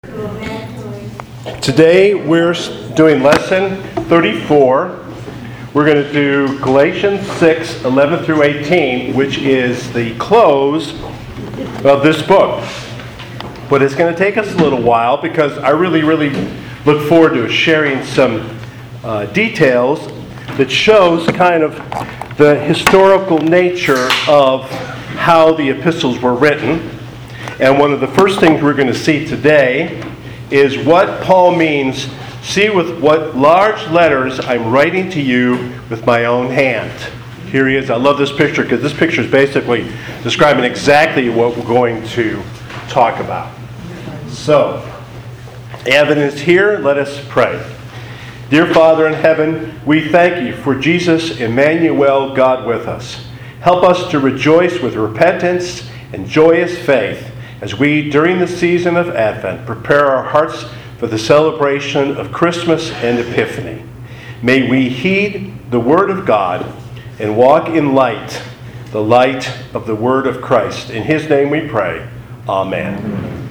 Today we're doing lesson 34. We're going to do Galatians 6, 11 through 18, which is the close of this book. But it's going to take us a little while because I really look forward to sharing some details that shows kind of the historical nature of how the epistles were written. And one of the first things we're going to see today is what Paul means. See with what large letters I'm writing to you with my own hand. Here he is. I love this picture because this picture is basically describing exactly what we're going to talk about. So, evidence here, let us pray. Dear Father in heaven, we thank you for Jesus, Emmanuel, God with us. Help us to rejoice with repentance and joyous faith as we, during the season of Advent, prepare our hearts for the celebration of Christmas and Epiphany. May we heed the Word of God and walk in light, the light of the Word of Christ. In His name we pray. Amen.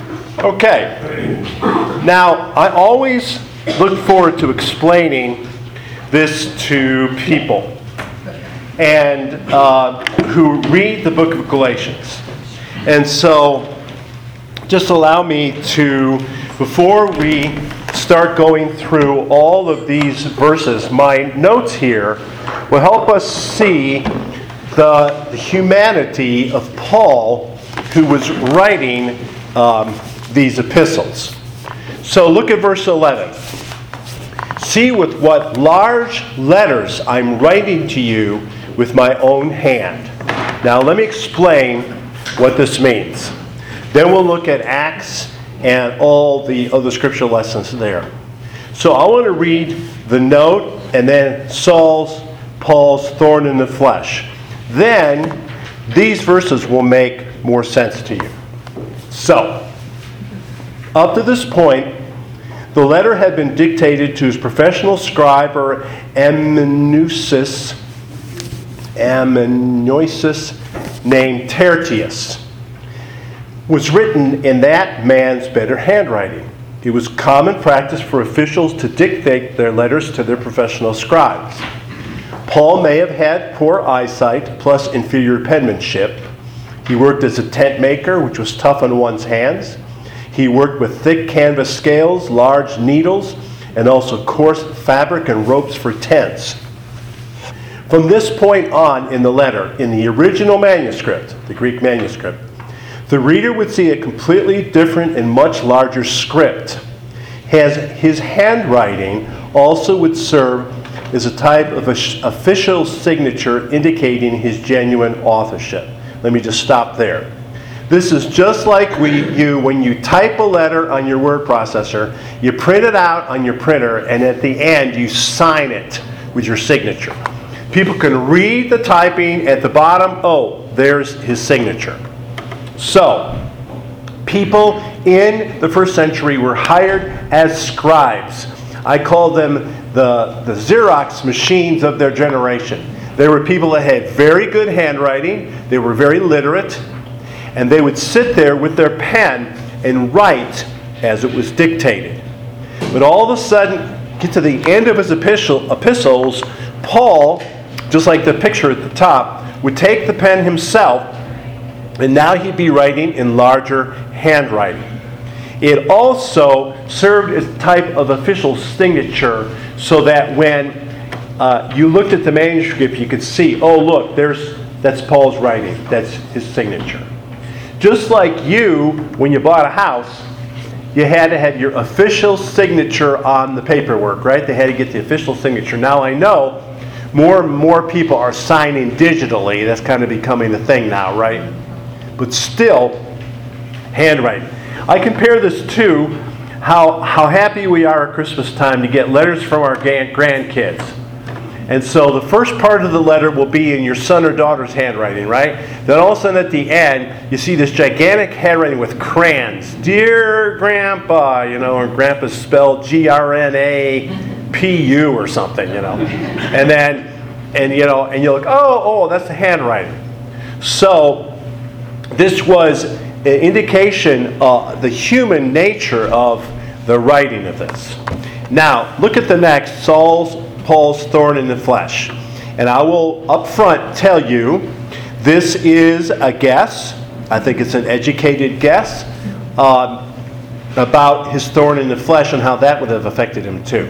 Okay. Now, I always look forward to explaining this to people and who read the book of Galatians. And so, just allow me to, before we start going through all of these verses, my notes here will help us see the humanity of Paul, who was writing these epistles. So look at verse 11. See with what large letters I'm writing to you with my own hand. Now let me explain what this means. Then we'll look at Acts and all the other scripture lessons there. So I want to read the note and then Paul's thorn in the flesh. Then these verses will make more sense to you. So, up to this point, the letter had been dictated to his professional scribe, or amanuensis named Tertius. Was written in that man's better handwriting. It was common practice for officials to dictate their letters to their professional scribes. Paul may have had poor eyesight plus inferior penmanship. He worked as a tent maker, which was tough on one's hands. He worked with thick canvas scales, large needles, and also coarse fabric and ropes for tents. From this point on in the letter, in the original manuscript, the Greek manuscript, the reader would see a completely different and much larger script. His handwriting also would serve as a type of official signature indicating his genuine authorship. Let me just stop there. This is just like when you type a letter on your word processor, you print it out on your printer, and at the end you sign it with your signature. People can read the typing at the bottom. Oh, there's his signature. So, people in the first century were hired as scribes. I call them the Xerox machines of their generation. They were people that had very good handwriting, they were very literate, and they would sit there with their pen and write as it was dictated. But all of a sudden, get to the end of his epistles, Paul, just like the picture at the top, would take the pen himself, and now he'd be writing in larger handwriting. It also served as a type of official signature so that when you looked at the manuscript, you could see, oh look, that's Paul's writing. That's his signature. Just like you, when you bought a house, you had to have your official signature on the paperwork, right? They had to get the official signature. Now I know more and more people are signing digitally. That's kind of becoming the thing now, right? But still, handwriting. I compare this to how happy we are at Christmas time to get letters from our grandkids. And so the first part of the letter will be in your son or daughter's handwriting, right? Then all of a sudden at the end, you see this gigantic handwriting with crayons. Dear Grandpa, or Grandpa's spelled GRNAPU or something, And then, and you're like, oh, that's the handwriting. So this was indication of the human nature of the writing of this. Now, look at the next, Paul's thorn in the flesh. And I will up front tell you, this is a guess. I think it's an educated guess about his thorn in the flesh and how that would have affected him too.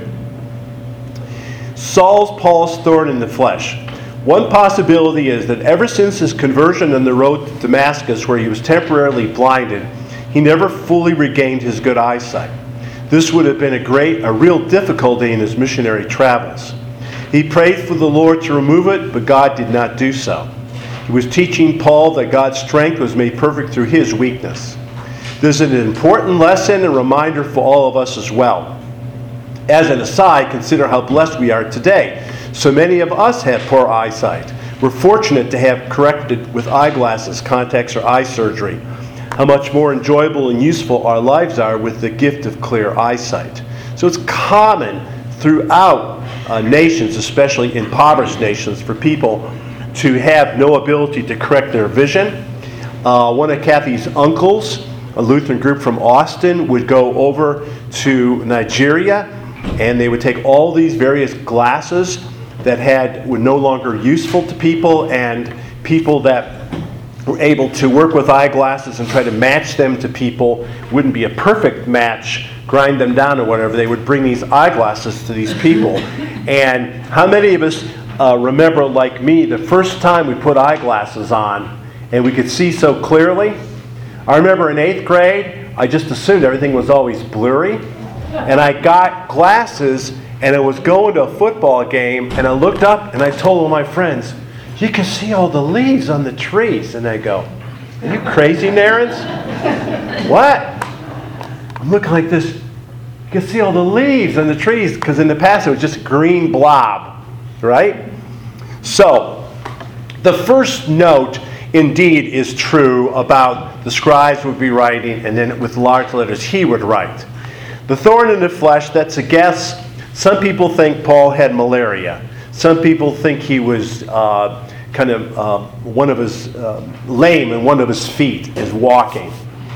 Paul's thorn in the flesh. One possibility is that ever since his conversion on the road to Damascus, where he was temporarily blinded, he never fully regained his good eyesight. This would have been a real difficulty in his missionary travels. He prayed for the Lord to remove it, but God did not do so. He was teaching Paul that God's strength was made perfect through his weakness. This is an important lesson and reminder for all of us as well. As an aside, consider how blessed we are today. So many of us have poor eyesight. We're fortunate to have corrected with eyeglasses, contacts, or eye surgery. How much more enjoyable and useful our lives are with the gift of clear eyesight. So it's common throughout nations, especially impoverished nations, for people to have no ability to correct their vision. One of Kathy's uncles, a Lutheran group from Austin, would go over to Nigeria, and they would take all these various glasses that were no longer useful to people, and people that were able to work with eyeglasses and try to match them to people wouldn't be a perfect match, grind them down or whatever. They would bring these eyeglasses to these people. And how many of us remember, like me, the first time we put eyeglasses on and we could see so clearly? I remember in 8th grade, I just assumed everything was always blurry. And I got glasses, and I was going to a football game, and I looked up and I told all my friends, "You can see all the leaves on the trees." And they go, "Are you crazy, Narens?" "What?" "I'm looking like this. You can see all the leaves on the trees," because in the past it was just a green blob, right? So, the first note indeed is true about the scribes would be writing, and then with large letters he would write. The thorn in the flesh, that's a guess. Some people think Paul had malaria. Some people think he was one of his lame and one of his feet is walking.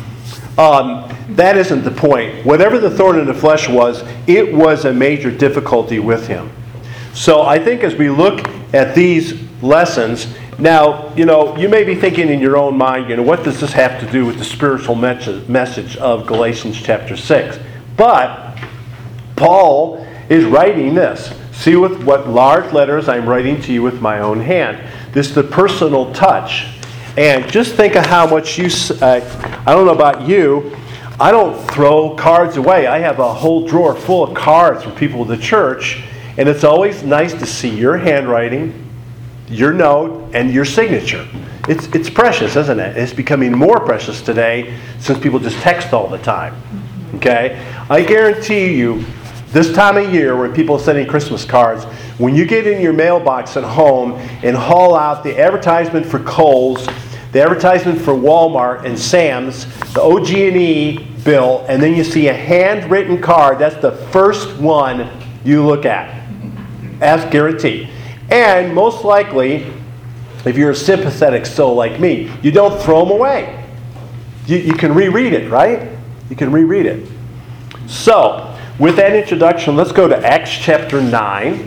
That isn't the point. Whatever the thorn in the flesh was, it was a major difficulty with him. So I think as we look at these lessons, now, you may be thinking in your own mind, what does this have to do with the spiritual message of Galatians chapter 6? But Paul is writing this. See with what large letters I'm writing to you with my own hand. This is the personal touch. And just think of how much I don't know about you, I don't throw cards away. I have a whole drawer full of cards from people at the church, and it's always nice to see your handwriting, your note, and your signature. It's precious, isn't it? It's becoming more precious today since people just text all the time. Okay? I guarantee you, this time of year when people are sending Christmas cards, when you get in your mailbox at home and haul out the advertisement for Kohl's, the advertisement for Walmart and Sam's, the OG&E bill, and then you see a handwritten card, that's the first one you look at. That's guaranteed. And most likely, if you're a sympathetic soul like me, you don't throw them away. You can reread it, right? You can reread it. So, with that introduction, let's go to Acts chapter 9.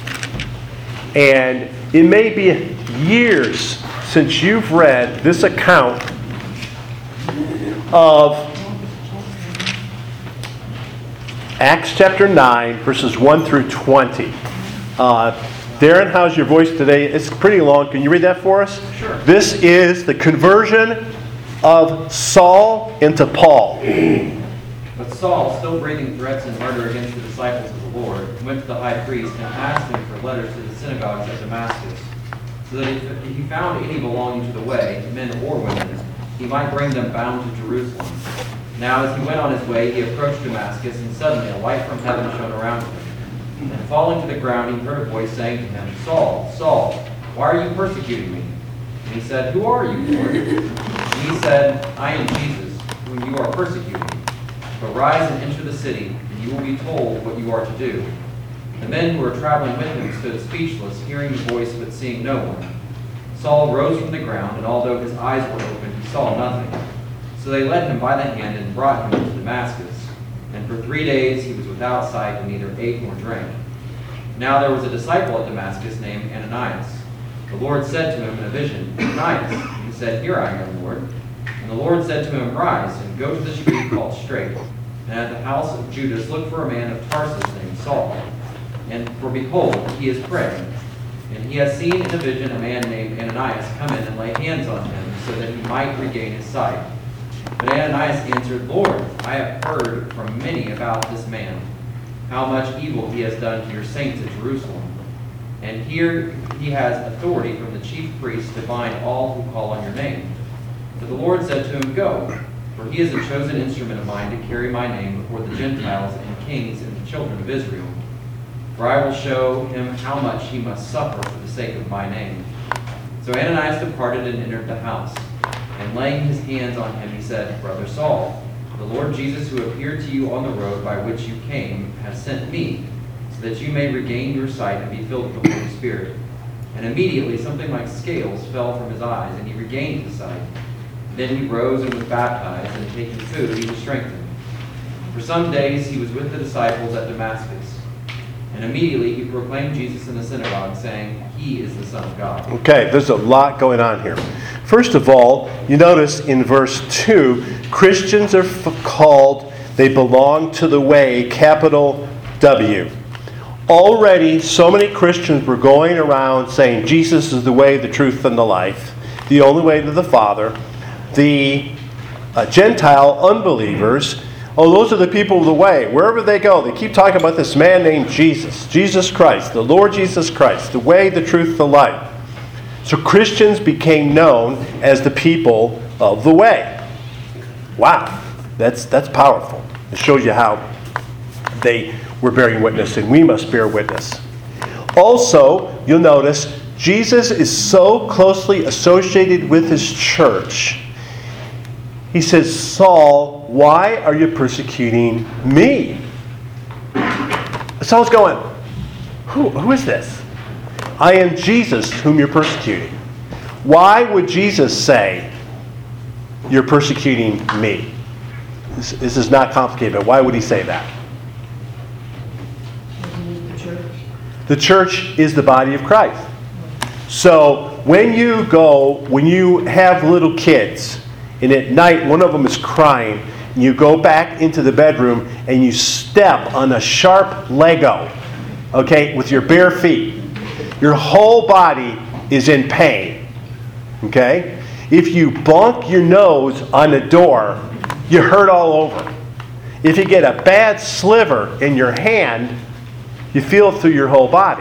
And it may be years since you've read this account of Acts chapter 9, verses 1 through 20. Darren, how's your voice today? It's pretty long. Can you read that for us? Sure. This is the conversion of Saul into Paul. But Saul, still breathing threats and murder against the disciples of the Lord, went to the high priest and asked him for letters to the synagogues at Damascus, so that if he found any belonging to the way, men or women, he might bring them bound to Jerusalem. Now as he went on his way, he approached Damascus, and suddenly a light from heaven shone around him. And falling to the ground, he heard a voice saying to him, "Saul, Saul, why are you persecuting me?" And he said, "Who are you, Lord?" And he said, "I am Jesus, whom you are persecuting. But rise and enter the city, and you will be told what you are to do." The men who were traveling with him stood speechless, hearing the voice but seeing no one. Saul rose from the ground, and although his eyes were open, he saw nothing. So they led him by the hand and brought him into Damascus. And for 3 days he was without sight and neither ate nor drank. Now there was a disciple at Damascus named Ananias. The Lord said to him in a vision, Ananias. He said, Here I am, Lord. And the Lord said to him, Rise and go to the street called Straight, and at the house of Judas look for a man of Tarsus named Saul. And for behold, he is praying. And he has seen in a vision a man named Ananias come in and lay hands on him, so that he might regain his sight. But Ananias answered, Lord, I have heard from many about this man, how much evil he has done to your saints at Jerusalem. And here he has authority from the chief priests to bind all who call on your name. But the Lord said to him, Go, for he is a chosen instrument of mine to carry my name before the Gentiles and kings and the children of Israel. For I will show him how much he must suffer for the sake of my name. So Ananias departed and entered the house. And laying his hands on him, he said, Brother Saul, the Lord Jesus who appeared to you on the road by which you came has sent me, so that you may regain your sight and be filled with the Holy Spirit. And immediately something like scales fell from his eyes, and he regained his sight. Then he rose and was baptized, and taking food, he was strengthened. For some days he was with the disciples at Damascus. And immediately he proclaimed Jesus in the synagogue, saying, He is the Son of God. Okay, there's a lot going on here. First of all, you notice in verse 2, Christians are called, they belong to the way, capital W. Already, so many Christians were going around saying Jesus is the way, the truth, and the life, the only way to the Father. The Gentile unbelievers, oh, those are the people of the way. Wherever they go, they keep talking about this man named Jesus, Jesus Christ, the Lord Jesus Christ, the way, the truth, the life. So Christians became known as the people of the way. Wow, that's powerful. It shows you how they were bearing witness, and we must bear witness. Also, you'll notice Jesus is so closely associated with his church. He says, Saul, why are you persecuting me? Saul's going, who is this? I am Jesus whom you're persecuting. Why would Jesus say, you're persecuting me? This is not complicated, but why would he say that? The church is the body of Christ. So when you have little kids, and at night one of them is crying, and you go back into the bedroom and you step on a sharp Lego, okay, with your bare feet, your whole body is in pain, okay? If you bonk your nose on a door, you hurt all over. If you get a bad sliver in your hand, you feel it through your whole body.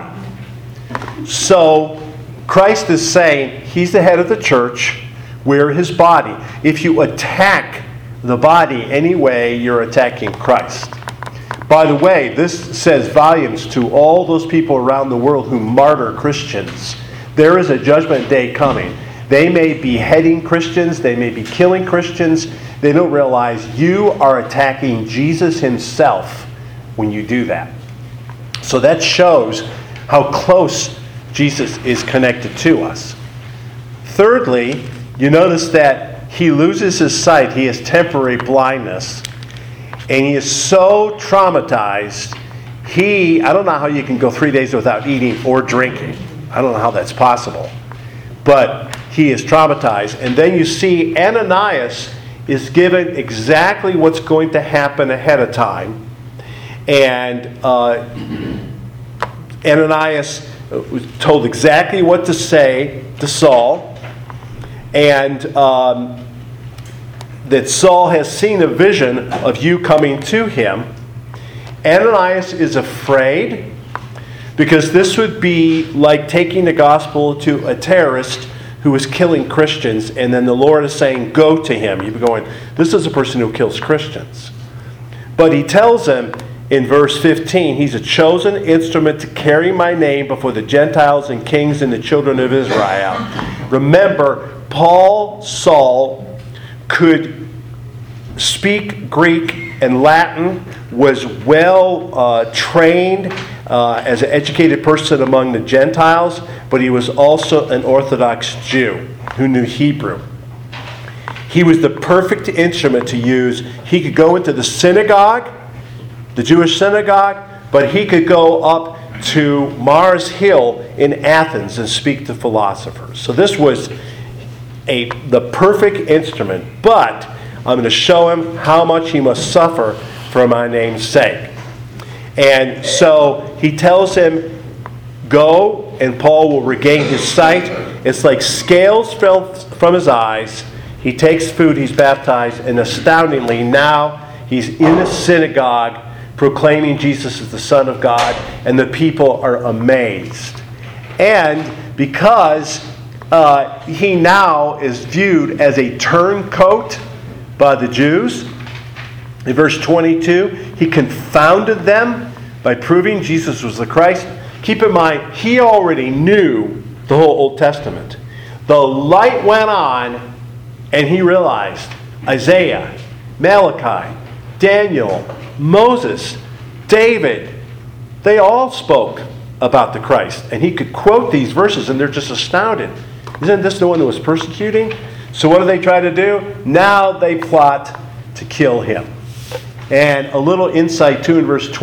So Christ is saying he's the head of the church, we're his body. If you attack the body anyway, you're attacking Christ. By the way, this says volumes to all those people around the world who martyr Christians. There is a judgment day coming. They may be beheading Christians, they may be killing Christians. They don't realize you are attacking Jesus himself when you do that. So that shows how close Jesus is connected to us. Thirdly, you notice that he loses his sight. He has temporary blindness. And he is so traumatized, I don't know how you can go 3 days without eating or drinking. I don't know how that's possible. But he is traumatized. And then you see Ananias is given exactly what's going to happen ahead of time. And Ananias was told exactly what to say to Saul. And that Saul has seen a vision of you coming to him. Ananias is afraid because this would be like taking the gospel to a terrorist who was killing Christians, and then the Lord is saying, go to him. You'd be going, this is a person who kills Christians. But he tells him in verse 15, he's a chosen instrument to carry my name before the Gentiles and kings and the children of Israel. Remember, Saul could speak Greek and Latin, was well trained as an educated person among the Gentiles, but he was also an Orthodox Jew who knew Hebrew. He was the perfect instrument to use. He could go into the synagogue, the Jewish synagogue, but he could go up to Mars Hill in Athens and speak to philosophers. So this was the perfect instrument, but I'm going to show him how much he must suffer for my name's sake. And so he tells him, go, and Paul will regain his sight. It's like scales fell from his eyes. He takes food, he's baptized, and astoundingly now he's in a synagogue proclaiming Jesus is the Son of God, and the people are amazed. And because he now is viewed as a turncoat by the Jews, in verse 22, he confounded them by proving Jesus was the Christ. Keep in mind, he already knew the whole Old Testament. The light went on, and he realized Isaiah, Malachi, Daniel, Moses, David, they all spoke about the Christ. And he could quote these verses, and they're just astounded. Isn't this the one that was persecuting? So what do they try to do? Now they plot to kill him. And a little insight too in verse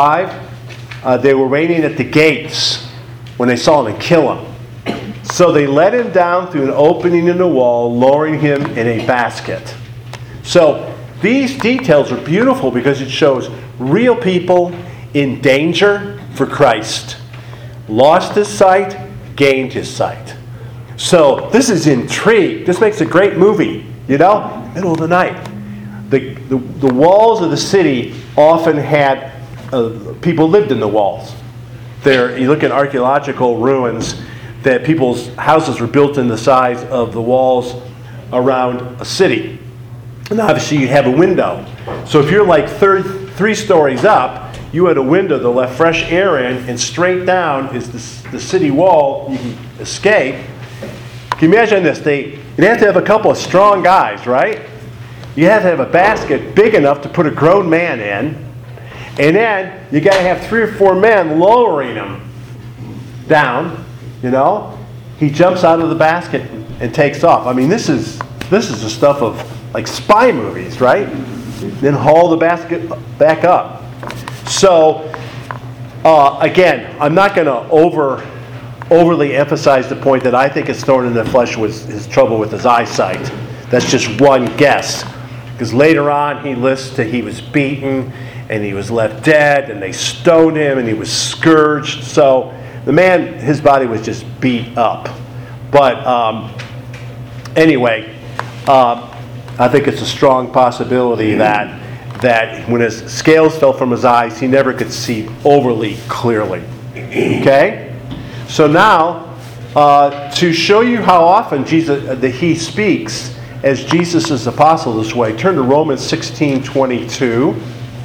25. They were waiting at the gates when they saw him and kill him. So they let him down through an opening in the wall, lowering him in a basket. So these details are beautiful because it shows real people in danger for Christ. Lost his sight, gained his sight. So this is intrigue. This makes a great movie, middle of the night. The walls of the city often had, people lived in the walls. You look at archaeological ruins, that people's houses were built in the size of the walls around a city. And obviously you have a window. So if you're like 3 stories up, you had a window that let fresh air in, and straight down is the city wall. You can escape. Can you imagine this? You'd have to have a couple of strong guys, right? You have to have a basket big enough to put a grown man in. And then you got to have 3 or 4 men lowering him down. He jumps out of the basket and takes off. I mean, this is the stuff of like spy movies, right? Then haul the basket back up. So again, I'm not going to overly emphasize the point that I think his thorn in the flesh was his trouble with his eyesight. That's just one guess. Because later on he lists that he was beaten and he was left dead and they stoned him and he was scourged. So the man, his body was just beat up. But anyway, I think it's a strong possibility that when his scales fell from his eyes, he never could see overly clearly. Okay? So now, to show you how often he speaks as Jesus' apostle this way, turn to Romans 16:22.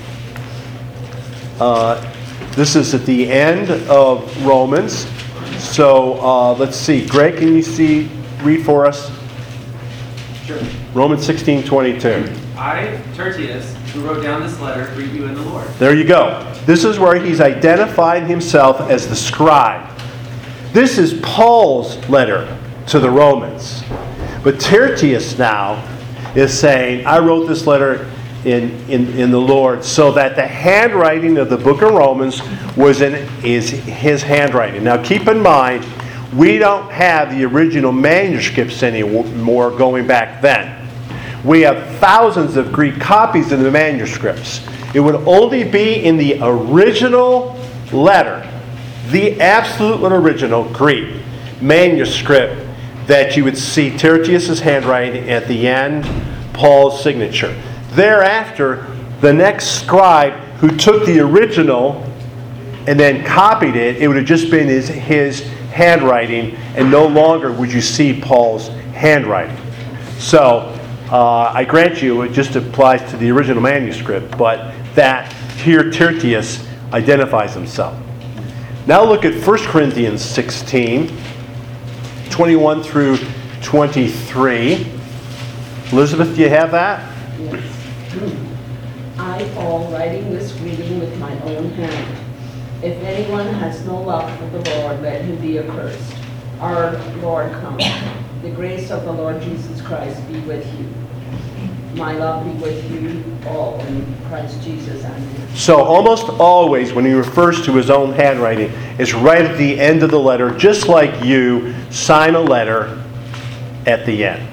This is at the end of Romans. So let's see. Greg, can you read for us? Sure. Romans 16:22. I, Tertius, who wrote down this letter, greet you in the Lord. There you go. This is where he's identified himself as the scribe. This is Paul's letter to the Romans. But Tertius now is saying, I wrote this letter in the Lord, so that the handwriting of the book of Romans is his handwriting. Now keep in mind, we don't have the original manuscripts anymore going back then. We have thousands of Greek copies of the manuscripts. It would only be in the original letter, the absolute original Greek manuscript, that you would see Tertius' handwriting at the end, Paul's signature. Thereafter, the next scribe who took the original and then copied it, it would have just been his handwriting, and no longer would you see Paul's handwriting. So, I grant you, it just applies to the original manuscript, but that here Tertius identifies himself. Now look at 1 Corinthians 16, 21 through 23. Elizabeth, do you have that? Yes. I, Paul, writing this greeting with my own hand. If anyone has no love for the Lord, let him be accursed. Our Lord come. The grace of the Lord Jesus Christ be with you. My love be with you all in Christ Jesus. Amen. So almost always when he refers to his own handwriting, it's right at the end of the letter, just like you sign a letter at the end.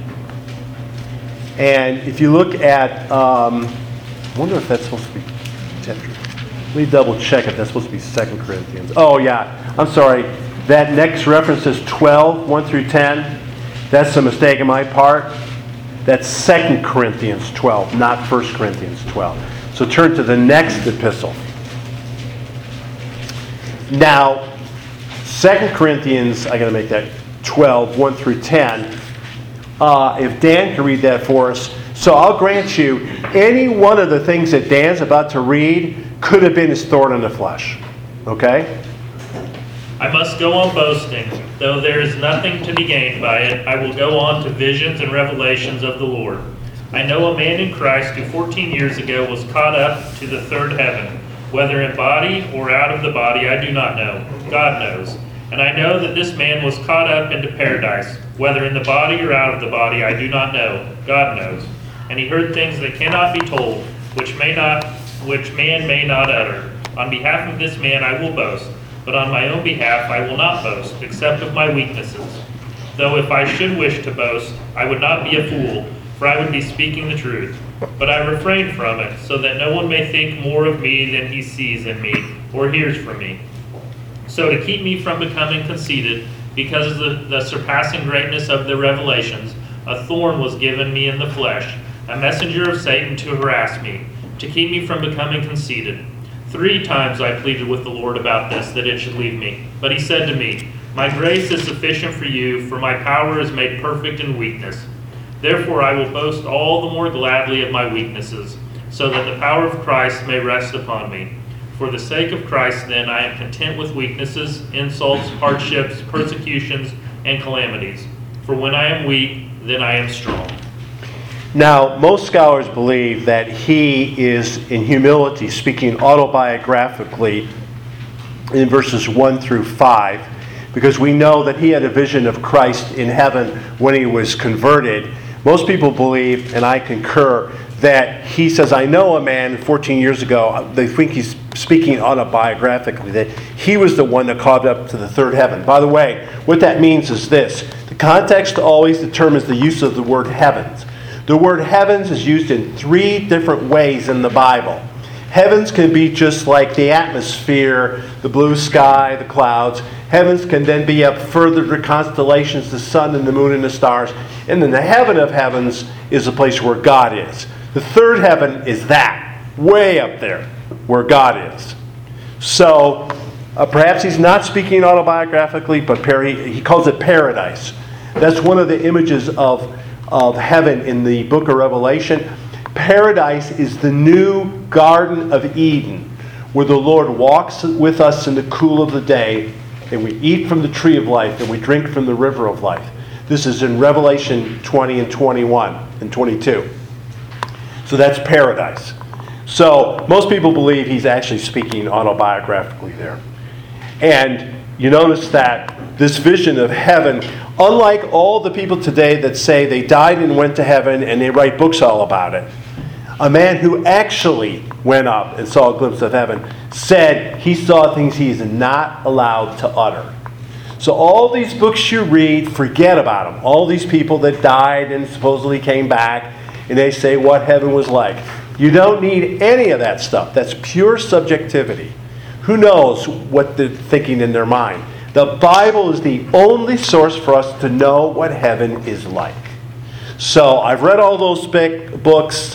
And if you look at, I wonder if that's supposed to be, let me double check if that's supposed to be 2 Corinthians. Oh yeah, I'm sorry. That next reference is 12, 1 through 10. That's a mistake on my part. That's 2 Corinthians 12, not 1 Corinthians 12. So turn to the next epistle. Now, 2 Corinthians, I got to make that 12, 1 through 10. If Dan can read that for us. So I'll grant you, any one of the things that Dan's about to read could have been his thorn in the flesh. Okay? I must go on boasting, though there is nothing to be gained by it. I will go on to visions and revelations of the Lord. I know a man in Christ who 14 years ago was caught up to the third heaven, whether in body or out of the body, I do not know. God knows. And I know that this man was caught up into paradise, whether in the body or out of the body, I do not know. God knows. And he heard things that cannot be told, which man may not utter. On behalf of this man I will boast, but on my own behalf I will not boast, except of my weaknesses. Though if I should wish to boast, I would not be a fool, for I would be speaking the truth. But I refrain from it, so that no one may think more of me than he sees in me, or hears from me. So to keep me from becoming conceited, because of the surpassing greatness of the revelations, a thorn was given me in the flesh, a messenger of Satan to harass me, to keep me from becoming conceited. 3 times I pleaded with the Lord about this, that it should leave me. But he said to me, My grace is sufficient for you, for my power is made perfect in weakness. Therefore I will boast all the more gladly of my weaknesses, so that the power of Christ may rest upon me. For the sake of Christ, then, I am content with weaknesses, insults, hardships, persecutions, and calamities. For when I am weak, then I am strong. Now, most scholars believe that he is, in humility, speaking autobiographically in verses 1 through 5, because we know that he had a vision of Christ in heaven when he was converted. Most people believe, and I concur, that he says, I know a man 14 years ago, they think he's speaking autobiographically, that he was the one that caught up to the third heaven. By the way, what that means is this. The context always determines the use of the word heavens. The word heavens is used in 3 different ways in the Bible. Heavens can be just like the atmosphere, the blue sky, the clouds. Heavens can then be up further to constellations, the sun and the moon and the stars. And then the heaven of heavens is the place where God is. The third heaven is that, way up there, where God is. So, perhaps he's not speaking autobiographically, but he calls it paradise. That's one of the images of heaven in the book of Revelation. Paradise is the new Garden of Eden, where the Lord walks with us in the cool of the day, and we eat from the tree of life, and we drink from the river of life. This is in Revelation 20 and 21 and 22. So that's paradise. So most people believe he's actually speaking autobiographically there. And you notice that this vision of heaven, unlike all the people today that say they died and went to heaven and they write books all about it, a man who actually went up and saw a glimpse of heaven said he saw things he is not allowed to utter. So all these books you read, forget about them. All these people that died and supposedly came back, and they say what heaven was like. You don't need any of that stuff. That's pure subjectivity. Who knows what they're thinking in their mind? The Bible is the only source for us to know what heaven is like. So I've read all those books.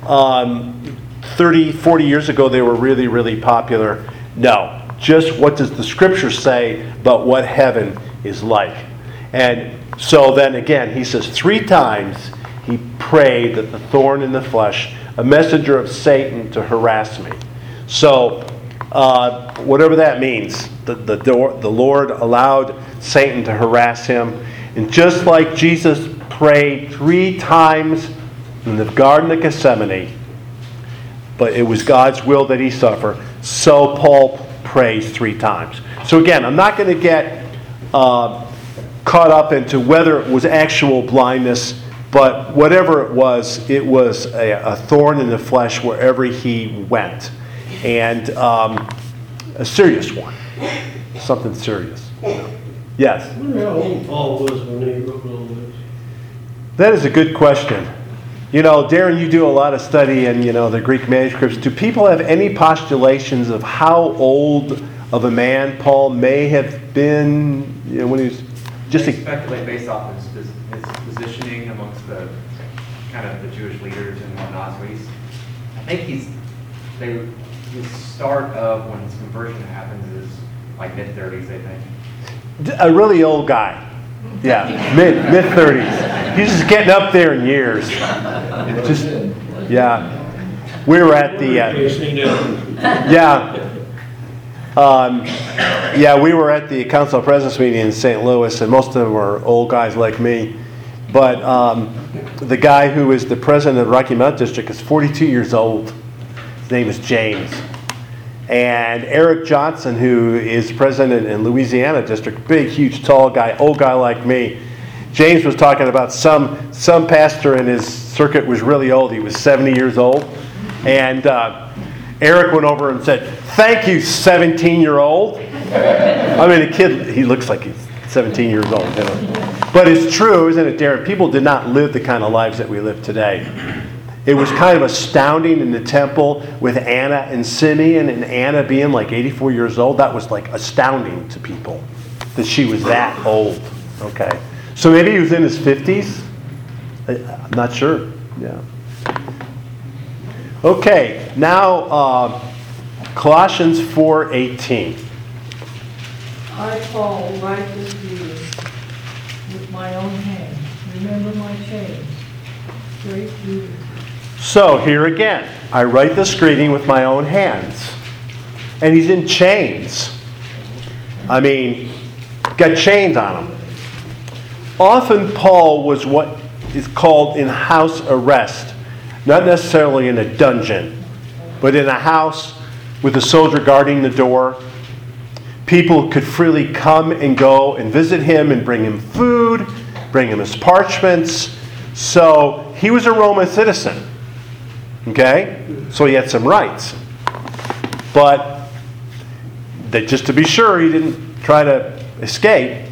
30, 40 years ago, they were really, really popular. No. Just what does the Scripture say about what heaven is like? And so then again, he says 3 times he prayed that the thorn in the flesh, a messenger of Satan to harass me. So whatever that means, the Lord allowed Satan to harass him. And just like Jesus prayed 3 times in the Garden of Gethsemane, but it was God's will that he suffer, so Paul prays 3 times. So again, I'm not going to get caught up into whether it was actual blindness, But whatever it was a thorn in the flesh wherever he went. And a serious one. Something serious. Yes? I wonder how old Paul was when he wrote all this. That is a good question. You know, Darren, you do a lot of study in, the Greek manuscripts. Do people have any postulations of how old of a man Paul may have been when he was just They speculate based off of his positioning amongst the kind of the Jewish leaders and whatnot. So I think the start of when his conversion happens is like mid-30s, I think. a really old guy. Yeah, mid-30s. He's just getting up there in years. Just, yeah. We were at the, we were at the Council of Presidents meeting in St. Louis, and most of them were old guys like me. But the guy who is the president of the Rocky Mountain District is 42 years old. His name is James. And Eric Johnson, who is president in Louisiana District, big, huge, tall guy, old guy like me. James was talking about some pastor in his circuit was really old. He was 70 years old. And Eric went over and said, "Thank you, 17-year-old." I mean, a kid, he looks like he's 17 years old. But it's true, isn't it, Darren? People did not live the kind of lives that we live today. It was kind of astounding in the temple with Anna and Simeon, and Anna being like 84 years old. That was like astounding to people that she was that old. Okay. So maybe he was in his 50s? I'm not sure. Yeah. Okay, now Colossians 4:18. I, Paul, write this to you with my own hand. Remember my chains. Great Peter. So here again, I write this greeting with my own hands. And he's in chains. I mean, got chains on him. Often Paul was what is called in house arrest. Not necessarily in a dungeon, but in a house with a soldier guarding the door. People could freely come and go and visit him and bring him food, bring him his parchments. So he was a Roman citizen. Okay? So he had some rights. But just to be sure he didn't try to escape,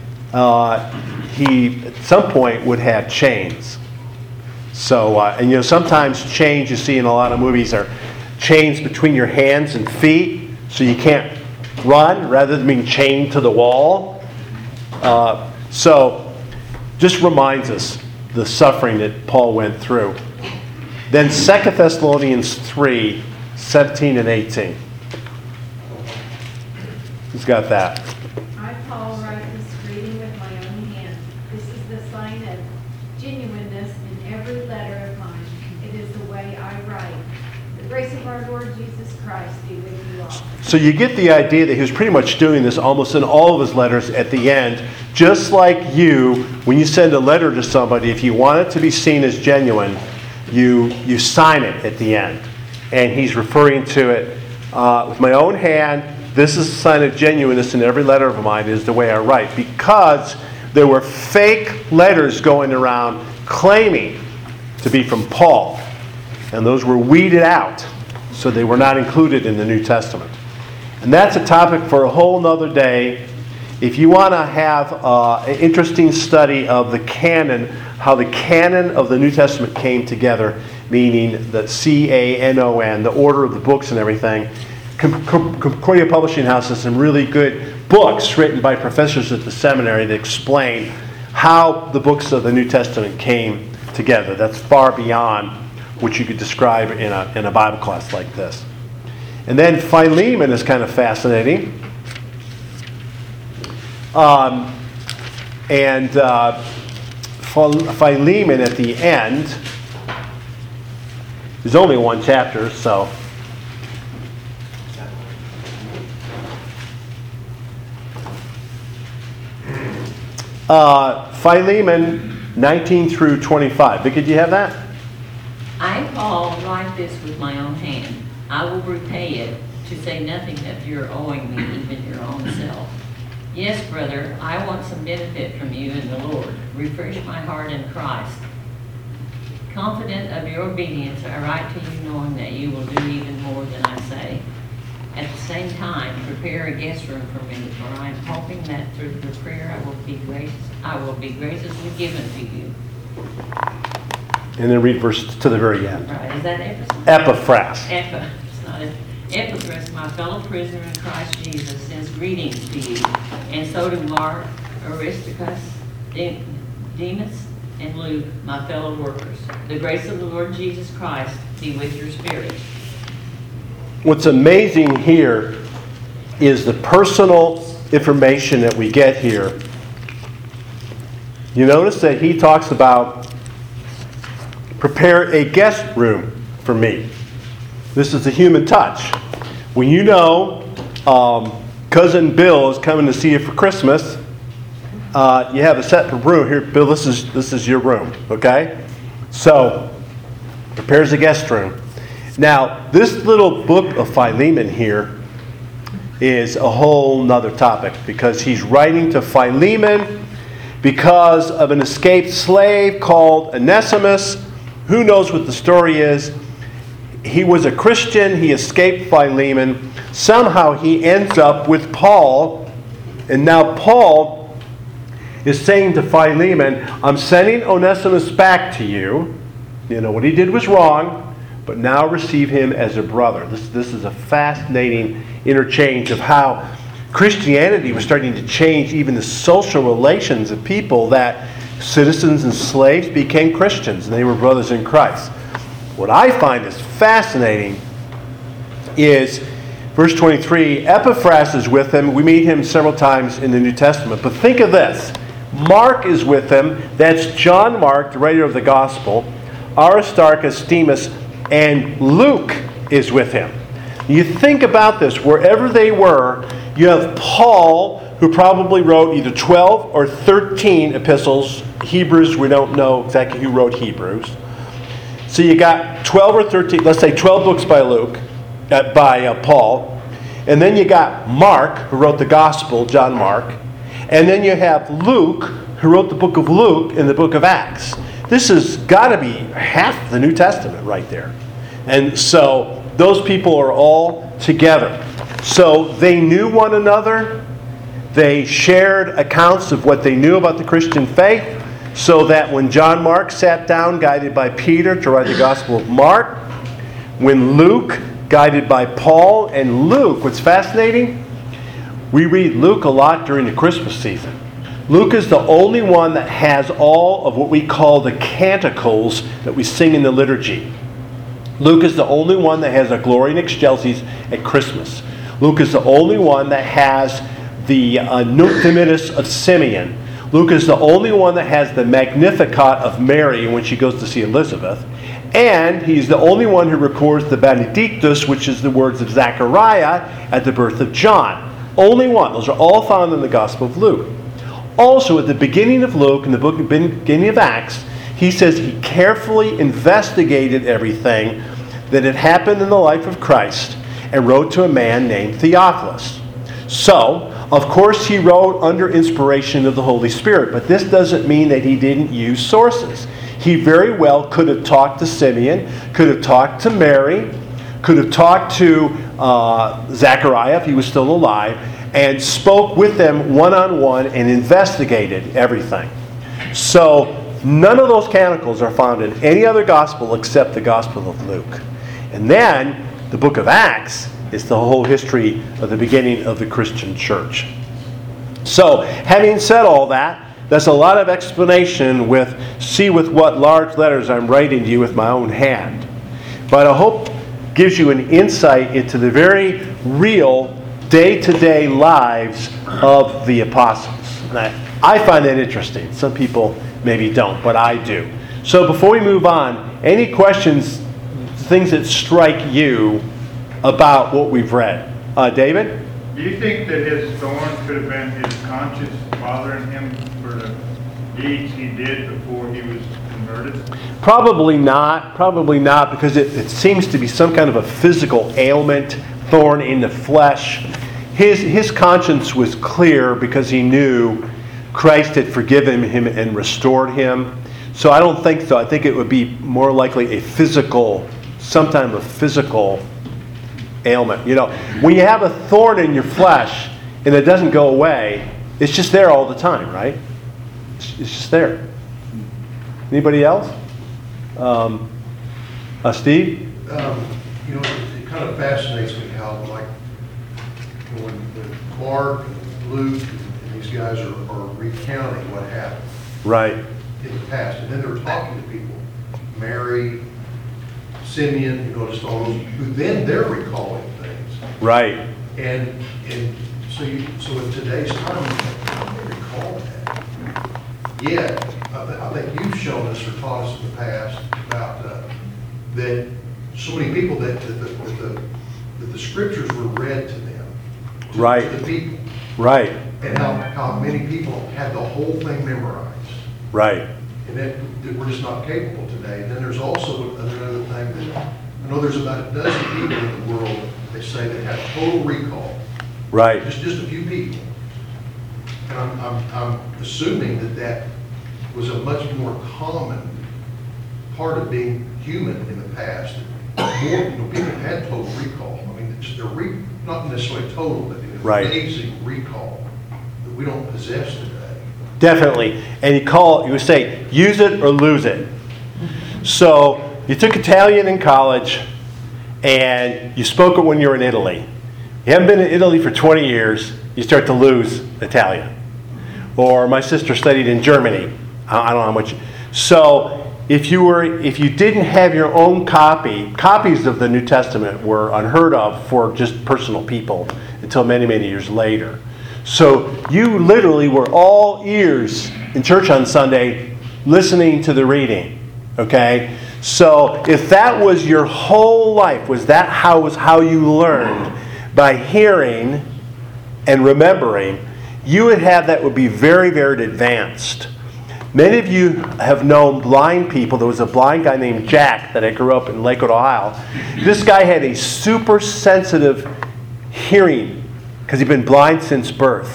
he at some point would have chains. So, and sometimes chains you see in a lot of movies are chains between your hands and feet, so you can't run rather than being chained to the wall. So, just reminds us the suffering that Paul went through. Then 2 Thessalonians 3, 17 and 18. Who's got that? I, Paul, write this greeting with my own hand. This is the sign of genuineness in every letter of mine. It is the way I write. The grace of our Lord Jesus Christ be with you all. So you get the idea that he was pretty much doing this almost in all of his letters at the end. Just like you, when you send a letter to somebody, if you want it to be seen as genuine, you sign it at the end. And he's referring to it with my own hand. This is a sign of genuineness in every letter of mine, is the way I write. Because there were fake letters going around claiming to be from Paul. And those were weeded out. So they were not included in the New Testament. And that's a topic for a whole nother day. If you want to have an interesting study of the canon, how the canon of the New Testament came together, meaning the C-A-N-O-N, the order of the books and everything, Concordia Publishing House has some really good books written by professors at the seminary that explain how the books of the New Testament came together. That's far beyond what you could describe in a Bible class like this. And then Philemon is kind of fascinating. Philemon at the end, there's only one chapter, so Philemon 19 through 25. Vicky, do you have that? I, Paul, write this with my own hand. I will repay it, to say nothing of your owing me even your own self. Yes, brother, I want some benefit from you in the Lord. Refresh my heart in Christ. Confident of your obedience, I write to you knowing that you will do even more than I say. At the same time, prepare a guest room for me, for I am hoping that through the prayer I will be graciously given to you. And then read verse to the very end. Right, is that Ephesus? Epaphras. It's not it. Epaphras, my fellow prisoner in Christ Jesus, sends greetings to you, and so do Mark, Aristarchus, Demas, and Luke, my fellow workers. The grace of the Lord Jesus Christ be with your spirit. What's amazing here is the personal information that we get here. You notice that he talks about prepare a guest room for me. This is a human touch. When you know Cousin Bill is coming to see you for Christmas, you have a separate room here. Bill, this is your room, okay? So, prepares a guest room. Now, this little book of Philemon here is a whole nother topic because he's writing to Philemon because of an escaped slave called Onesimus. Who knows what the story is? He was a Christian. He escaped Philemon. Somehow he ends up with Paul. And now Paul is saying to Philemon, I'm sending Onesimus back to you. You know, what he did was wrong. But now receive him as a brother. This is a fascinating interchange of how Christianity was starting to change even the social relations of people, that citizens and slaves became Christians and they were brothers in Christ. What I find is fascinating is verse 23, Epaphras is with him. We meet him several times in the New Testament. But think of this. Mark is with him. That's John Mark, the writer of the gospel. Aristarchus, Demas, and Luke is with him. You think about this, wherever they were, you have Paul, who probably wrote either 12 or 13 epistles. Hebrews, we don't know exactly who wrote Hebrews. So you got 12 or 13, let's say 12 books by Paul. And then you got Mark, who wrote the gospel, John Mark. And then you have Luke, who wrote the book of Luke and the book of Acts. This has got to be half the New Testament right there. And so those people are all together. So they knew one another. They shared accounts of what they knew about the Christian faith, so that when John Mark sat down, guided by Peter, to write the Gospel of Mark, when Luke, guided by Paul, and Luke, what's fascinating, we read Luke a lot during the Christmas season. Luke is the only one that has all of what we call the canticles that we sing in the liturgy. Luke is the only one that has a Gloria in Excelsis at Christmas. Luke is the only one that has the Nunc Dimittis of Simeon. Luke is the only one that has the Magnificat of Mary when she goes to see Elizabeth. And he's the only one who records the Benedictus, which is the words of Zechariah at the birth of John. Only one. Those are all found in the Gospel of Luke. Also, at the beginning of Luke, in the beginning of Acts, he says he carefully investigated everything that had happened in the life of Christ and wrote to a man named Theophilus. So, of course, he wrote under inspiration of the Holy Spirit, but this doesn't mean that he didn't use sources. He very well could have talked to Simeon, could have talked to Mary, could have talked to Zechariah if he was still alive, and spoke with them one-on-one and investigated everything. So none of those canticles are found in any other gospel except the Gospel of Luke. And then the book of Acts is the whole history of the beginning of the Christian church. So, having said all that, that's a lot of explanation with what large letters I'm writing to you with my own hand. But I hope gives you an insight into the very real day-to-day lives of the apostles. And I find that interesting. Some people maybe don't, but I do. So before we move on, any questions, things that strike you about what we've read? David? Do you think that his thorn could have been his conscience bothering him for the deeds he did before he was converted? Probably not, because it seems to be some kind of a physical ailment, thorn in the flesh. His conscience was clear because he knew Christ had forgiven him and restored him. So I don't think so. I think it would be more likely a physical, sometime a physical ailment. You know, when you have a thorn in your flesh and it doesn't go away, it's just there all the time, right? It's just there. Anybody else? Steve? You know, it kind of fascinates me how, like, when Mark, Luke, and these guys are recounting what happened Right. in the past, and then they're talking to people, Mary, Simeon, you know, just all those, who then they're recalling things. Right. And so in today's time, how do they recall that? Yet, I think you've shown us or taught us in the past about that so many people that the scriptures were read to them, Right. to the people, Right. and how many people had the whole thing memorized, Right. and that we're just not capable today. And then there's also another thing that I know there's about a dozen people in the world they say that have total recall. Right. Just a few people. And I'm assuming that was a much more common part of being human in the past. More, people had total recall. I mean, not necessarily total, but an Right. amazing recall that we don't possess today. Definitely. And you would say, use it or lose it. So you took Italian in college and you spoke it when you were in Italy. You haven't been in Italy for 20 years, you start to lose Italian. Or my sister studied in Germany. I don't know how much. So if you didn't have your own copies of the New Testament were unheard of for just personal people until many, many years later. So you literally were all ears in church on Sunday listening to the reading. Okay? So if that was your whole life, was how you learned? By hearing and remembering, you would have that would be very, very advanced. Many of you have known blind people. There was a blind guy named Jack that I grew up in Lakewood, Ohio. This guy had a super sensitive hearing because he'd been blind since birth.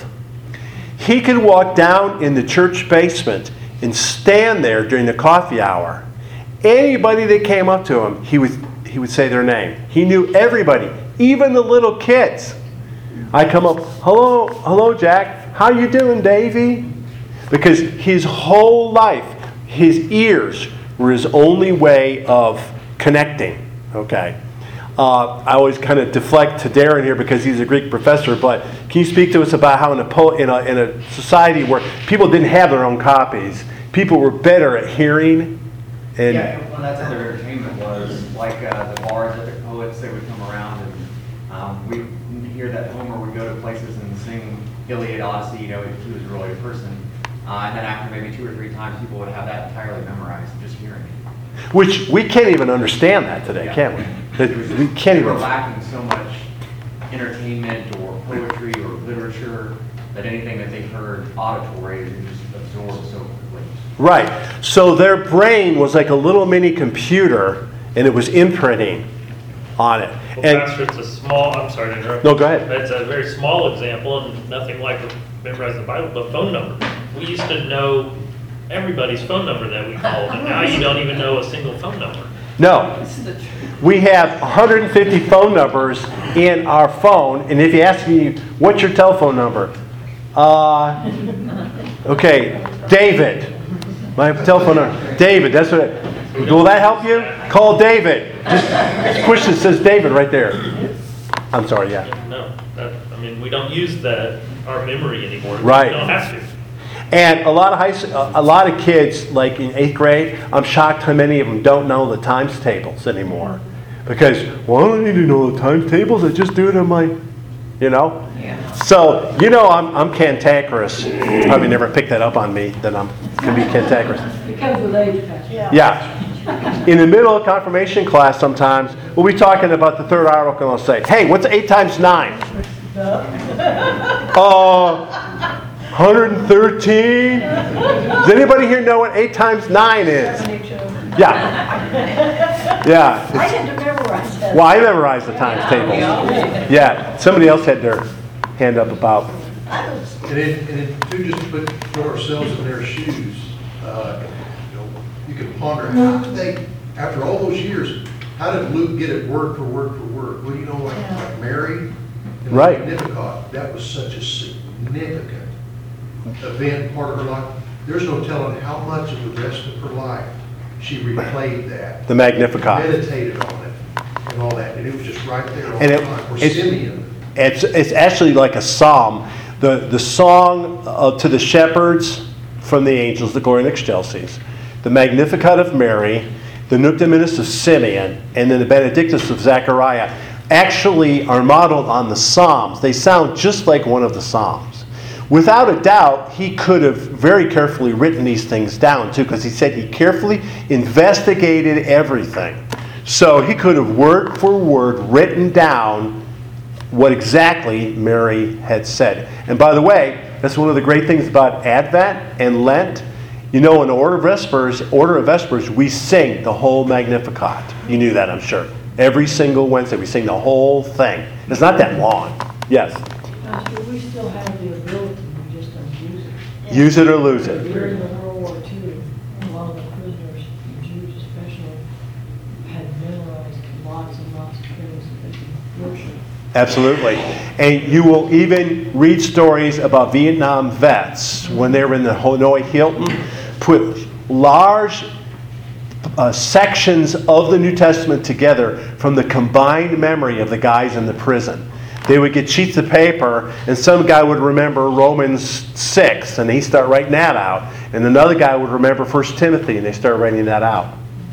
He could walk down in the church basement and stand there during the coffee hour. Anybody that came up to him, he would say their name. He knew everybody, even the little kids. I come up, hello, Jack. How you doing, Davy? Because his whole life, his ears were his only way of connecting. Okay. I always kind of deflect to Darren here because he's a Greek professor, but can you speak to us about how in a society where people didn't have their own copies, people were better at hearing? And Yeah, well, that's how their entertainment was, like the bards that the poets, they would come around and we hear that Homer would go to places and sing Iliad, Odyssey, you know, he was really a person. And then after maybe 2 or 3 times, people would have that entirely memorized, just hearing it. which we can't even understand that today, can we? We can't We're even. lacking so much entertainment or poetry or literature that anything that they heard auditory is just absorbed so quickly. Right. So their brain was like a little mini computer, and it was imprinting on it. Well, And Pastor, it's a small, I'm sorry to interrupt. No, go ahead. It's a very small example and nothing like memorizing the Bible, but phone number. We used to know everybody's phone number that we called, and now you don't even know a single phone number. no, we have 150 phone numbers in our phone, and if you ask me, what's your telephone number? Okay, David. My telephone number, David. That's what. Will that help you? Call David. Just push it says David right there. I'm sorry. Yeah. No, we don't use our memory anymore. Right. We don't have to. And a lot of kids, like in 8th grade, I'm shocked how many of them don't know the times tables anymore. Because, well, I don't need to know the times tables. I just do it on my, Yeah. So, I'm cantankerous. You probably never picked that up on me, that I'm going to be cantankerous. It comes with age, Pastor. Yeah. In the middle of confirmation class sometimes, we'll be talking about the third article and I'll say, hey, what's 8 times 9? 113? Does anybody here know what 8 times 9 is? Yeah. Yeah. I had to memorize that. Well, I memorized the times table. Yeah. Somebody else had their hand up about. And then too, just to put ourselves in their shoes, you can ponder, how did they, after all those years, how did Luke get it word for word for word? Well, you know, like Mary and the Right. Magnificat, that was such a significant event, part of her life. There's no telling how much of the rest of her life she replayed that. The Magnificat. Meditated on it and all that, and it was just right there all And the time. Or Simeon. It's actually like a psalm. The song to the shepherds from the angels, the Gloria in Excelsis, the Magnificat of Mary, the Nunc Dimittis of Simeon, and then the Benedictus of Zechariah actually are modeled on the Psalms. They sound just like one of the Psalms. Without a doubt, he could have very carefully written these things down too, because he said he carefully investigated everything. So he could have word for word written down what exactly Mary had said. And by the way, that's one of the great things about Advent and Lent. You know, in order of Vespers, we sing the whole Magnificat. You knew that, I'm sure. Every single Wednesday, we sing the whole thing. It's not that long. Yes. Pastor, we still have the ability, we just don't use it. Use it or lose it. During the World War II, a lot of the prisoners, the Jews especially, had memorized lots and lots of things that they could worship. Absolutely. And you will even read stories about Vietnam vets when they were in the Hanoi Hilton, put large sections of the New Testament together from the combined memory of the guys in the prison. They would get sheets of paper, and some guy would remember Romans 6, and he'd start writing that out. And another guy would remember 1 Timothy, and they start writing that out.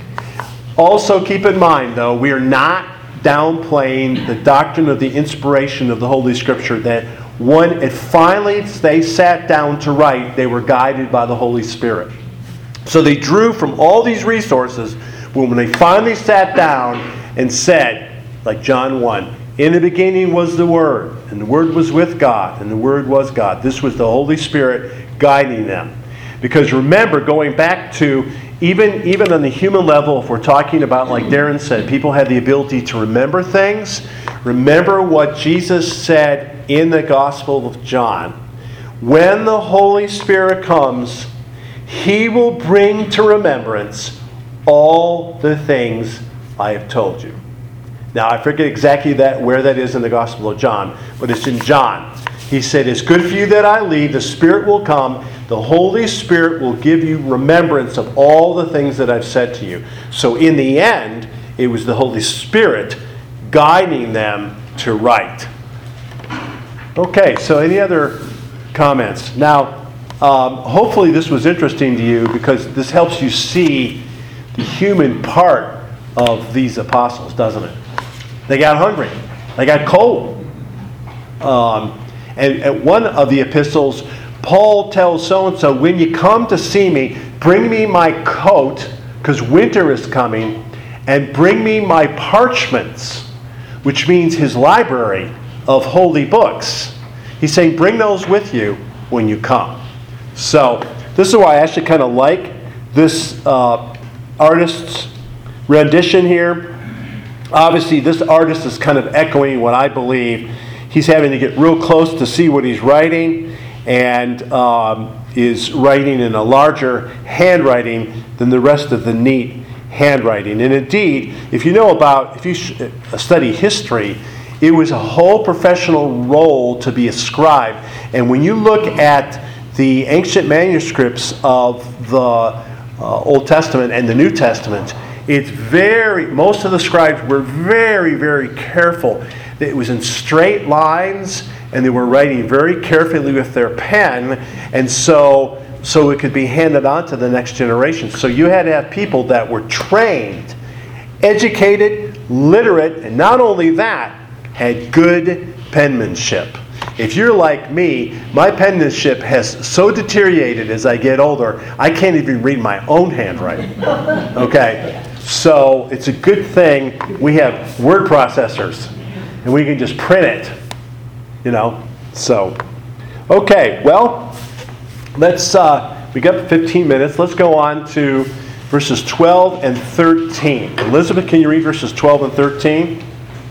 Also keep in mind, though, we are not downplaying the doctrine of the inspiration of the Holy Scripture, that when it finally they sat down to write, they were guided by the Holy Spirit. So they drew from all these resources, but when they finally sat down and said, like John 1, in the beginning was the Word, and the Word was with God, and the Word was God. This was the Holy Spirit guiding them. Because remember, going back to even on the human level, if we're talking about, like Darren said, people have the ability to remember things. Remember what Jesus said in the Gospel of John. When the Holy Spirit comes, He will bring to remembrance all the things I have told you. Now, I forget exactly where that is in the Gospel of John, but it's in John. He said, it's good for you that I leave. The Spirit will come. The Holy Spirit will give you remembrance of all the things that I've said to you. So in the end, it was the Holy Spirit guiding them to write. Okay, so any other comments? Now, hopefully this was interesting to you, because this helps you see the human part of these apostles, doesn't it? They got hungry. They got cold. And one of the epistles, Paul tells so-and-so, when you come to see me, bring me my coat, because winter is coming, and bring me my parchments, which means his library of holy books. He's saying, bring those with you when you come. So this is why I actually kind of like this artist's rendition here. Obviously, this artist is kind of echoing what I believe. He's having to get real close to see what he's writing, and is writing in a larger handwriting than the rest of the neat handwriting. And indeed, if you study history, it was a whole professional role to be a scribe. And when you look at the ancient manuscripts of the Old Testament and the New Testament, most of the scribes were very, very careful. It was in straight lines, and they were writing very carefully with their pen, and so it could be handed on to the next generation. So you had to have people that were trained, educated, literate, and not only that, had good penmanship. If you're like me, my penmanship has so deteriorated as I get older, I can't even read my own handwriting. Okay? So it's a good thing we have word processors, and we can just print it. So, okay, well, we got 15 minutes. Let's go on to verses 12 and 13. Elizabeth, can you read verses 12 and 13?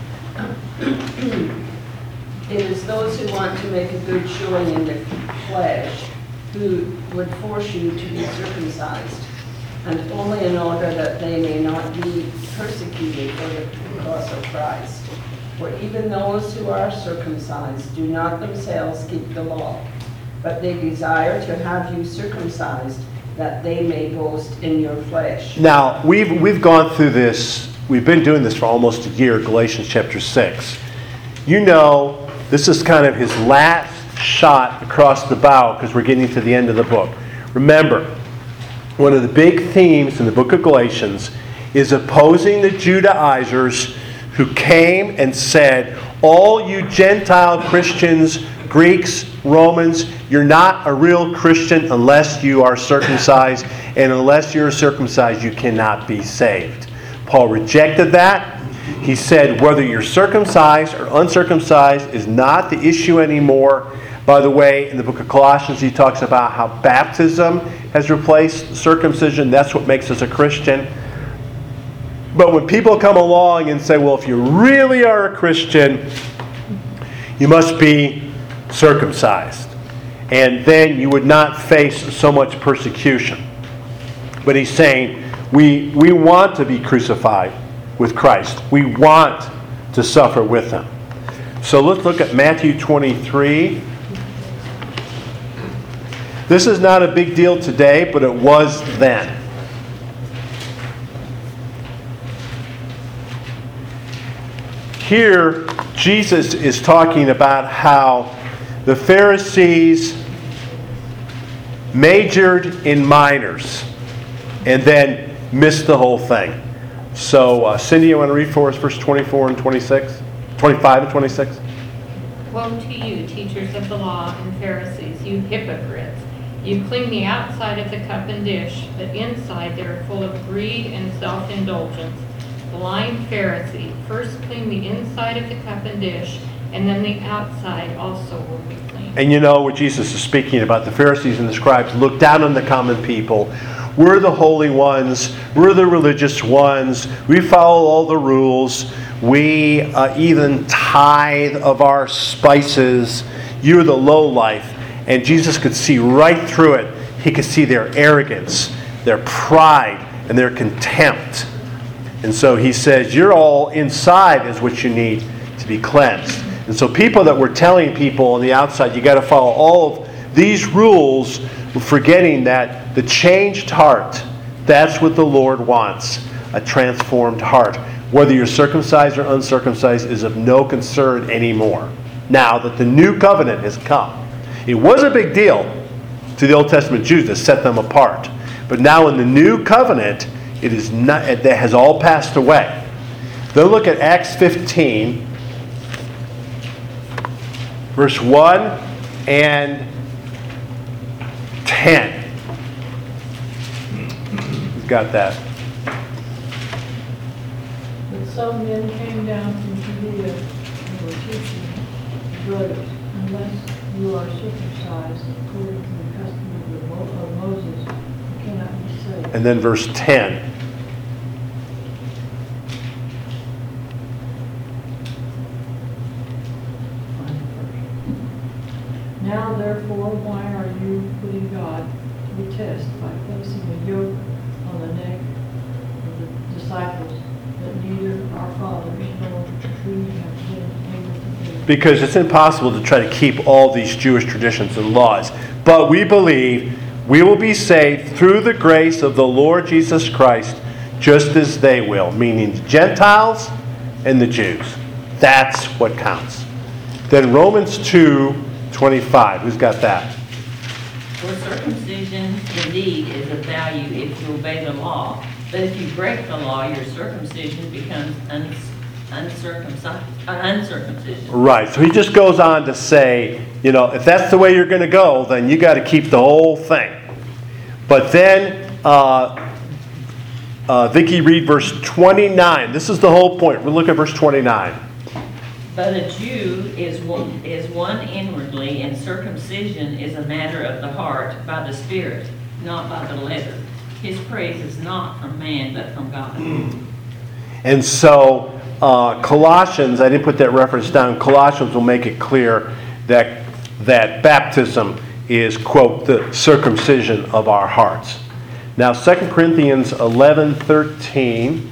It is those who want to make a good showing in the flesh who would force you to be circumcised. and only in order that they may not be persecuted for the cause of Christ. For even those who are circumcised do not themselves keep the law, but they desire to have you circumcised, that they may boast in your flesh. Now, we've gone through this. We've been doing this for almost a year, Galatians chapter 6. You know, this is kind of his last shot across the bow because we're getting to the end of the book. Remember, one of the big themes in the book of Galatians is opposing the Judaizers who came and said, all you Gentile Christians, Greeks, Romans, you're not a real Christian unless you are circumcised, and unless you're circumcised, you cannot be saved. Paul rejected that. He said whether you're circumcised or uncircumcised is not the issue anymore. By the way, in the book of Colossians, he talks about how baptism has replaced circumcision. That's what makes us a Christian. But when people come along and say, well, if you really are a Christian, you must be circumcised. And then you would not face so much persecution. But he's saying, we want to be crucified with Christ. We want to suffer with him. So let's look at Matthew 23. This is not a big deal today, but it was then. Here, Jesus is talking about how the Pharisees majored in minors and then missed the whole thing. So, Cindy, you want to read for us verse 24 and 26? 25 and 26? Woe to you, teachers of the law and Pharisees, you hypocrites! You clean the outside of the cup and dish, but inside they are full of greed and self-indulgence. Blind Pharisee, first clean the inside of the cup and dish, and then the outside also will be clean. And you know what Jesus is speaking about. The Pharisees and the scribes look down on the common people. We're the holy ones. We're the religious ones. We follow all the rules. We even tithe of our spices. You're the lowlife. And Jesus could see right through it. He could see their arrogance, their pride, and their contempt. And so he says, you're all inside is what you need to be cleansed. And so people that were telling people on the outside, you got to follow all of these rules, forgetting that the changed heart, that's what the Lord wants, a transformed heart. Whether you're circumcised or uncircumcised is of no concern anymore. Now that the new covenant has come. It was a big deal to the Old Testament Jews that set them apart. But now in the new covenant, it is not, that has all passed away. Then look at Acts 15, verse 1 and 10. Who's got that? But some men came down from Judea and were teaching, brothers, unless you are circumcised according to the custom of Moses, you cannot be saved. And then verse 10. Now therefore, why are you putting God to the test by placing a yoke on the neck of the disciples that neither our fathers nor we have been able to do? Because it's impossible to try to keep all these Jewish traditions and laws. But we believe we will be saved through the grace of the Lord Jesus Christ, just as they will, meaning the Gentiles and the Jews. That's what counts. Then Romans 2:25. Who's got that? For circumcision indeed is of value if you obey the law, but if you break the law, your circumcision becomes uncircumcision. Right. So he just goes on to say, if that's the way you're going to go, then you got to keep the whole thing. But then, Vicki, read verse 29. This is the whole point. We'll look at verse 29. But a Jew is one inwardly, and circumcision is a matter of the heart, by the Spirit, not by the letter. His praise is not from man, but from God. And so, Colossians, I didn't put that reference down, Colossians will make it clear that baptism is, quote, the circumcision of our hearts. Now, 2 Corinthians 11:13.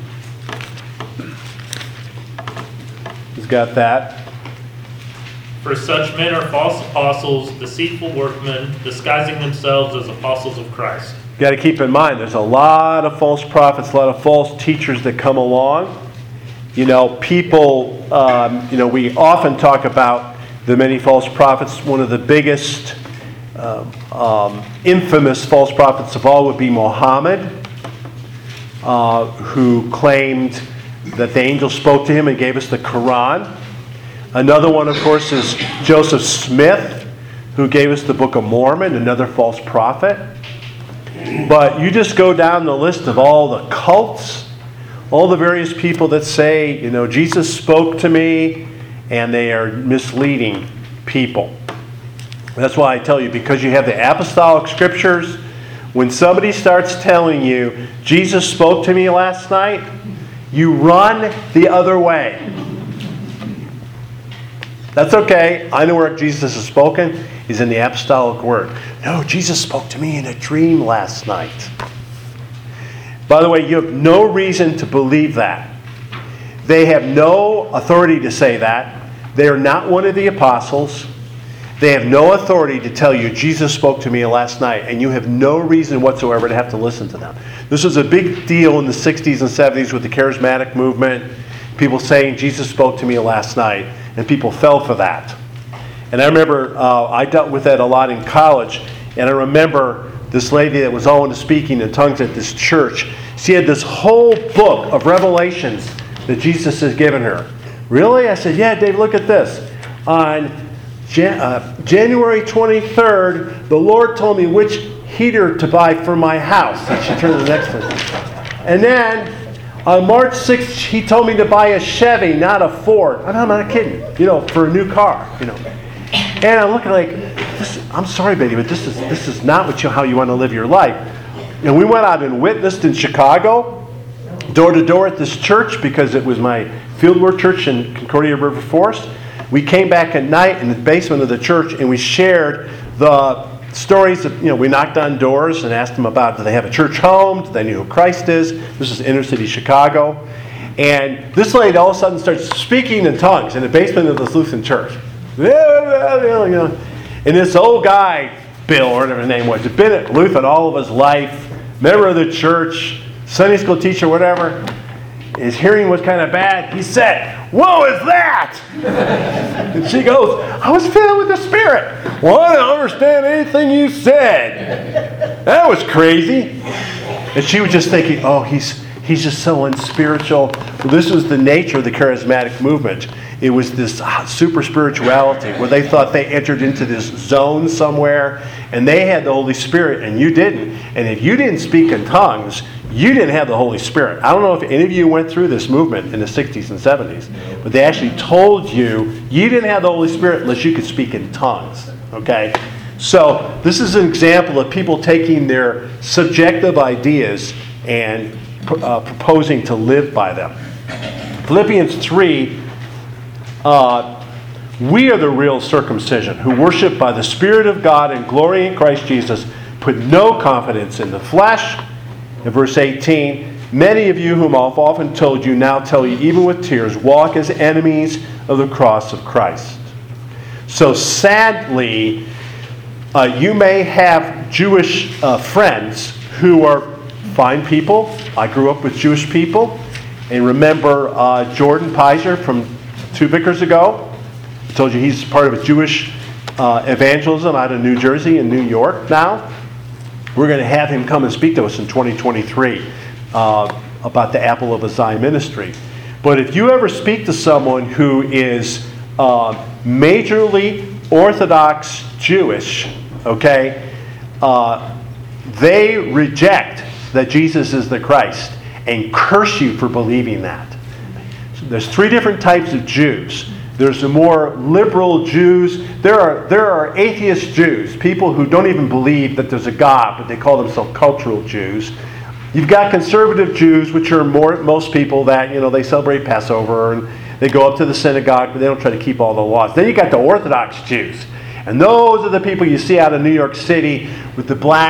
He's got that. For such men are false apostles, deceitful workmen, disguising themselves as apostles of Christ. You got to keep in mind, there's a lot of false prophets, a lot of false teachers that come along. You know, people, we often talk about the many false prophets. One of the biggest infamous false prophets of all would be Muhammad, who claimed that the angel spoke to him and gave us the Quran. Another one, of course, is Joseph Smith, who gave us the Book of Mormon, another false prophet. But you just go down the list of all the cults, all the various people that say, Jesus spoke to me, and they are misleading people. That's why I tell you, because you have the apostolic scriptures, when somebody starts telling you, Jesus spoke to me last night, you run the other way. That's okay. I know where Jesus has spoken. He's in the apostolic word. No, Jesus spoke to me in a dream last night. By the way, you have no reason to believe that. They have no authority to say that. They are not one of the apostles. They have no authority to tell you, Jesus spoke to me last night, and you have no reason whatsoever to have to listen to them. This was a big deal in the 60s and 70s with the charismatic movement. People saying, Jesus spoke to me last night, and people fell for that. And I remember I dealt with that a lot in college, and I remember this lady that was all into speaking in tongues at this church. She had this whole book of revelations that Jesus has given her. Really? I said, yeah, Dave, look at this. On January 23rd, the Lord told me which heater to buy for my house. And she turned to the next person. And then on March 6th, he told me to buy a Chevy, not a Ford. I'm not kidding. For a new car. And I'm looking like, I'm sorry, baby, but this is not how you want to live your life. And we went out and witnessed in Chicago, door to door at this church, because it was my fieldwork church in Concordia River Forest. We came back at night in the basement of the church, and we shared the stories of, we knocked on doors and asked them about, do they have a church home? Do they know who Christ is? This is inner city Chicago. And this lady all of a sudden starts speaking in tongues in the basement of this Lutheran church. And this old guy, Bill, or whatever his name was, had been at Lutheran all of his life, member of the church, Sunday school teacher, whatever. His hearing was kind of bad. He said, "What was that?" And she goes, "I was filled with the Spirit. Well, I don't understand anything you said. That was crazy." And she was just thinking, oh, he's just so unspiritual. Well, this was the nature of the charismatic movement. It was this super spirituality where they thought they entered into this zone somewhere, and they had the Holy Spirit and you didn't. And if you didn't speak in tongues, you didn't have the Holy Spirit. I don't know if any of you went through this movement in the 60s and 70s, but they actually told you didn't have the Holy Spirit unless you could speak in tongues. Okay? So this is an example of people taking their subjective ideas and proposing to live by them. Philippians 3, we are the real circumcision, who worship by the Spirit of God and glory in Christ Jesus, put no confidence in the flesh. In verse 18, many of you whom I've often told you now tell you even with tears, walk as enemies of the cross of Christ. So sadly, you may have Jewish friends who are fine people. I grew up with Jewish people. And remember Jordan Pizer from 2 Vicars ago? I told you he's part of a Jewish evangelism out of New Jersey and New York now. We're going to have him come and speak to us in 2023 about the Apple of Zion ministry. But if you ever speak to someone who is majorly Orthodox Jewish, okay, they reject that Jesus is the Christ and curse you for believing that. So there's 3 different types of Jews. There's the more liberal Jews. There are atheist Jews, people who don't even believe that there's a God, but they call themselves cultural Jews. You've got conservative Jews, which are most people that, they celebrate Passover and they go up to the synagogue, but they don't try to keep all the laws. Then you got the Orthodox Jews. And those are the people you see out of New York City with the black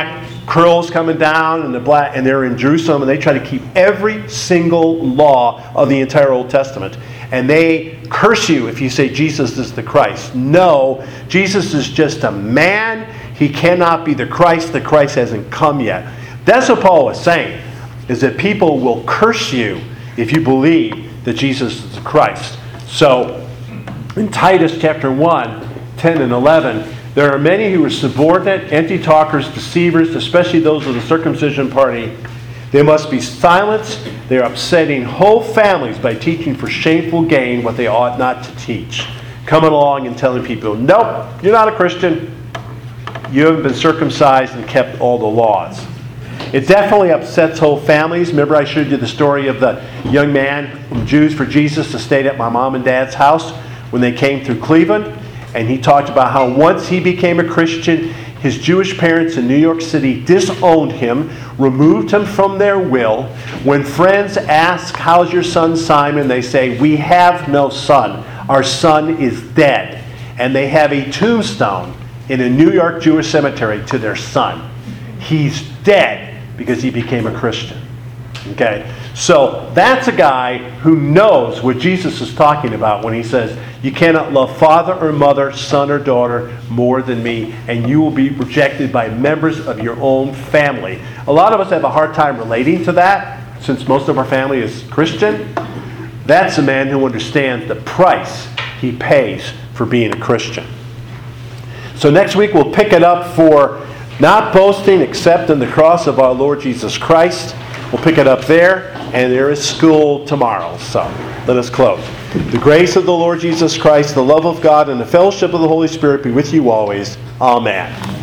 curls coming down and the black, and they're in Jerusalem, and they try to keep every single law of the entire Old Testament. And they curse you if you say Jesus is the Christ. No, Jesus is just a man. He cannot be the Christ. The Christ hasn't come yet. That's what Paul was saying, is that people will curse you if you believe that Jesus is the Christ. So, in Titus chapter 1, 10 and 11, there are many who are subordinate, empty talkers, deceivers, especially those of the circumcision party. They must be silenced. They are upsetting whole families by teaching for shameful gain what they ought not to teach. Coming along and telling people, nope, you're not a Christian. You haven't been circumcised and kept all the laws. It definitely upsets whole families. Remember I showed you the story of the young man from Jews for Jesus that stayed at my mom and dad's house when they came through Cleveland. And he talked about how once he became a Christian, his Jewish parents in New York City disowned him, removed him from their will. When friends ask, how's your son Simon? They say, we have no son. Our son is dead. And they have a tombstone in a New York Jewish cemetery to their son. He's dead because he became a Christian. Okay? So that's a guy who knows what Jesus is talking about when he says, you cannot love father or mother, son or daughter more than me, and you will be rejected by members of your own family. A lot of us have a hard time relating to that, since most of our family is Christian. That's a man who understands the price he pays for being a Christian. So next week we'll pick it up for not boasting except in the cross of our Lord Jesus Christ. We'll pick it up there, and there is school tomorrow. So let us close. The grace of the Lord Jesus Christ, the love of God, and the fellowship of the Holy Spirit be with you always. Amen.